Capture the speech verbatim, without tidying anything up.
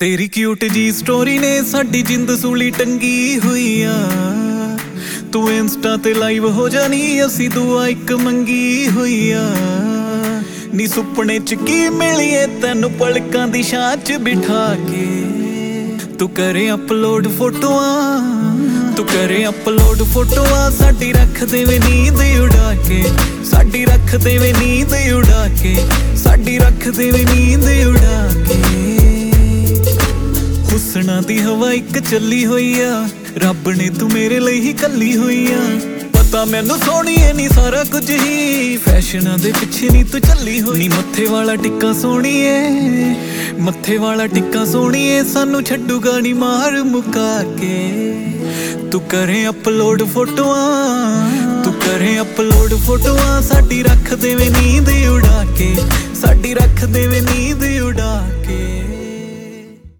तेरी क्यूट जी स्टोरी ने साडी जिंद सूली टंगी हुई आ। तू इंस्टा ते लाइव हो जानी असी दुआ इक मंगी हुई आ। नी सुपने च की मिलिए तैनू पलकां दी छां च बिठा के। तू करे अपलोड फोटोआं तू करे अपलोड फोटोआं साडी रख देवे नींद उड़ा के। साडी रख देवे नींद उड़ा के साडी रख देवे नींद उड़ा के। हुस्ना दी हवा इक चली हुई आ रब ने तू मेरे लिए ही कली हुई आ। पता मैनू सोहणीए नी सारा कुछ ही फैशनां दे पिछे नी तू चली हुई। नी मत्थे वाला टिक्का सोहणीए मत्थे वाला टिक्का सोहणीए सानू छड्डूगा नी मार मुका के। तू करे अपलोड फोटोआं तू करे अपलोड फोटोआं साडी रख देवे नींद उड़ा के। साडी रख देवे नींद उड़ा के।